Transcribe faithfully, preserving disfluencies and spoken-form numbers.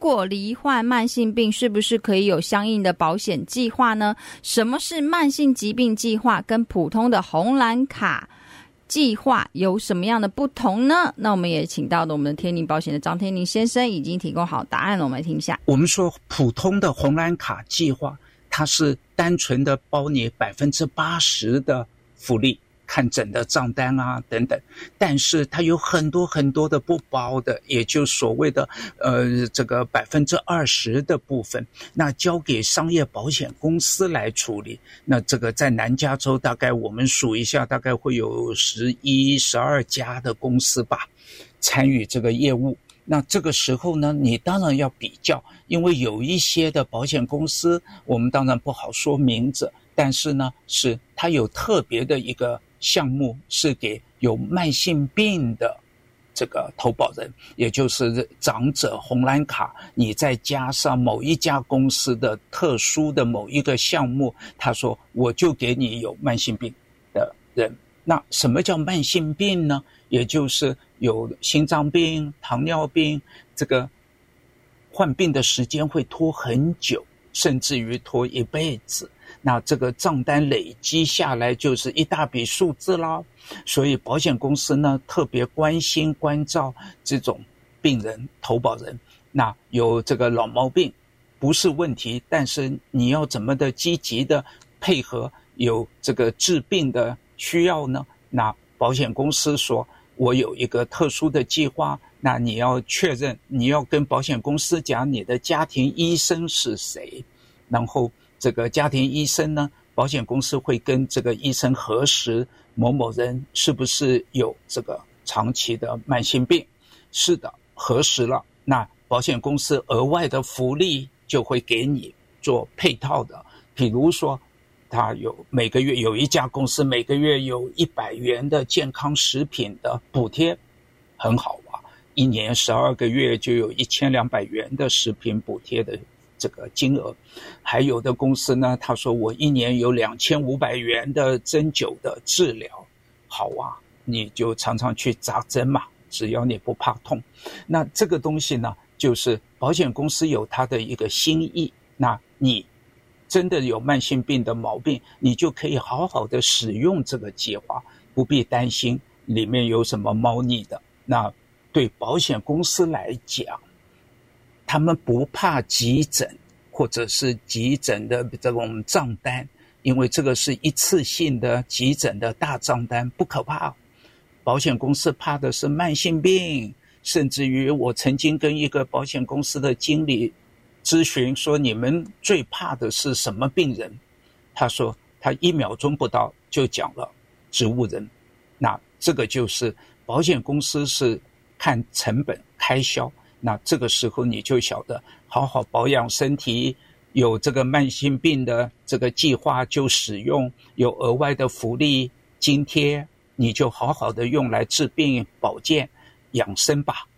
果罹患慢性病，是不是可以有相应的保险计划呢？什么是慢性疾病计划，跟普通的红蓝卡计划有什么样的不同呢？那我们也请到了我们的天宁保险的张天宁先生已经提供好答案了，我们来听一下。 我们说普通的红蓝卡计划，它是单纯的包你百分之八十的福利，看诊的账单啊等等，但是它有很多很多的不包的，也就所谓的呃这个百分之二十的部分，那交给商业保险公司来处理。那这个在南加州大概我们数一下，大概会有十一、十二家的公司吧参与这个业务。那这个时候呢，你当然要比较，因为有一些的保险公司，我们当然不好说名字，但是呢，是它有特别的一个项目是给有慢性病的这个投保人，也就是长者红蓝卡，你再加上某一家公司的特殊的某一个项目，他说我就给你有慢性病的人。那什么叫慢性病呢？也就是有心脏病、糖尿病，这个患病的时间会拖很久，甚至于拖一辈子。那这个账单累积下来就是一大笔数字啦，所以保险公司呢特别关心关照这种病人投保人。那有这个老毛病不是问题，但是你要怎么的积极的配合有这个治病的需要呢？那保险公司说我有一个特殊的计划，那你要确认，你要跟保险公司讲你的家庭医生是谁，然后这个家庭医生呢，保险公司会跟这个医生核实某某人是不是有这个长期的慢性病。是的，核实了，那保险公司额外的福利就会给你做配套的，比如说他有每个月有一家公司每个月有一百元的健康食品的补贴，很好啊，一年十二个月就有一千两百元的食品补贴的这个金额。还有的公司呢，他说我一年有两千五百元的针灸的治疗，好啊，你就常常去扎针嘛，只要你不怕痛。那这个东西呢，就是保险公司有它的一个心意，那你真的有慢性病的毛病，你就可以好好的使用这个计划，不必担心里面有什么猫腻的。那对保险公司来讲，他们不怕急诊或者是急诊的这种账单，因为这个是一次性的急诊的大账单，不可怕。保险公司怕的是慢性病，甚至于我曾经跟一个保险公司的经理咨询说，你们最怕的是什么病人？他说他一秒钟不到就讲了植物人。那这个就是保险公司是看成本开销，那这个时候你就晓得好好保养身体，有这个慢性病的这个计划就使用，有额外的福利津贴，你就好好的用来治病保健养生吧。